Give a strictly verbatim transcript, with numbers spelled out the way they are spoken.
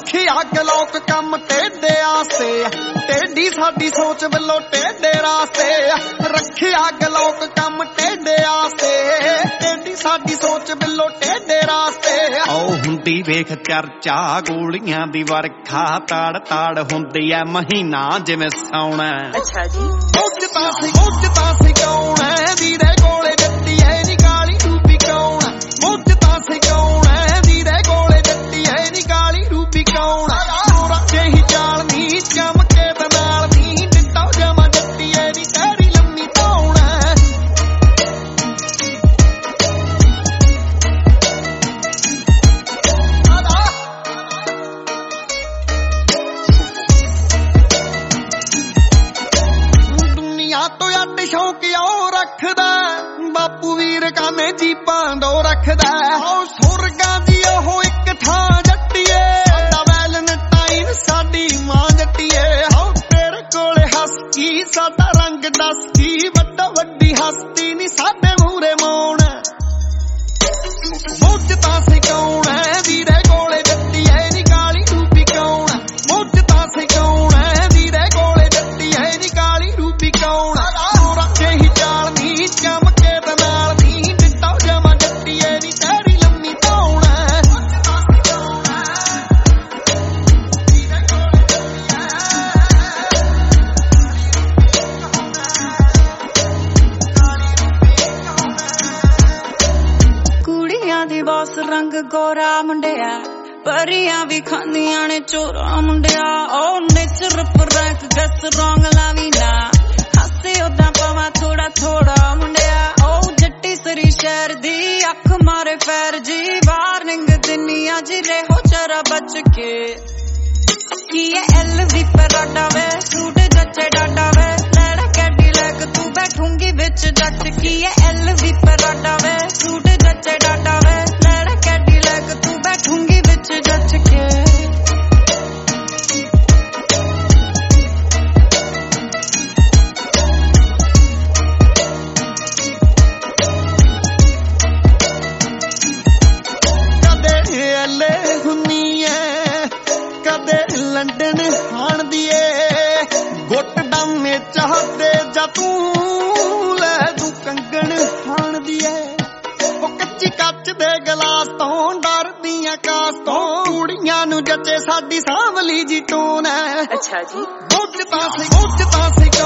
रखी अग लोक कम टेढ़े आस्ते टेढ़ी साडी सोच वल्लों टेढ़े रास्ते रखी अग लोक कम टेढ़े आस्ते टेढ़ी साडी सोच वल्लों टेढ़े रास्ते ओ हुंदी वेख चर्चा गोलियां दी वरखा ताड़ ताड़ हुंदी ऐ महीना जिवें सौणा अच्छा जी उजता सी उजता सी कौन है वीरे कोले जट्टी है नी काली रूपी कौन उजता सी कौन है वीरे कोले जट्टी है नी काली रूपी कौन मोरा जेही चाल नी चमके ते नाल नी डिट्टा जमा जट्टी है नी तेरी लम्मी तौण दुनिया तो अड शौक ओ रखदा बापू वीर काने जीपां दो रखदा ओ सुरगां दी ओह इक थां जट्टीए साडा वैलेंटाइन साडी मां जट्टीए हो तेरे कोले हस की साडा रंग दस की वड्डा वड्डी हस्ती नी साडे मूरे मौन मुझता सी कौन है वीरे कोले जट्टी है नी काली रूपी कौन मुझता सी कौन है वीरे कोले जट्टी है नी काली रूपी कौन मोरा जेही चाल नी चमके ते नाल नी डिट्टा जमा जट्टी है नी तेरी लम्मी तौण कुड़ियां दी बॉस रंग गोरा मुंडिया परियां भी खांदियां ने चोरा मुंडिया ओ नेचर पर रैंक गस रंग लावी ना हसे ओदा पवा थोड़ा थोड़ा मुंडिया ओ जट्टी सरी शहर दी अख मारे फैर जी वार्निंग दुनिया जी रहो जरा बच के की ये एल वी पर डाटा वे सूट जच्चे डाटा वे लड़ा कैडी लग तू बैठूंगी बिच जट की ये एल वी पर डाटा वे सूट जच्चे डाटा वे लड़ा कैडी लग तू बैठूंगी बिच जट के कदे एले हुन्नी ऐ कदे लंडन हाण दिए गुट डामे चाहते जा तू ले तू कंगन हाण दिए ओ कच्ची कच दे गलास तो डरदियां कास तो कुड़ियां नू जचे साडी सांवली जी टोन है अच्छा जी उजता सी उजता सी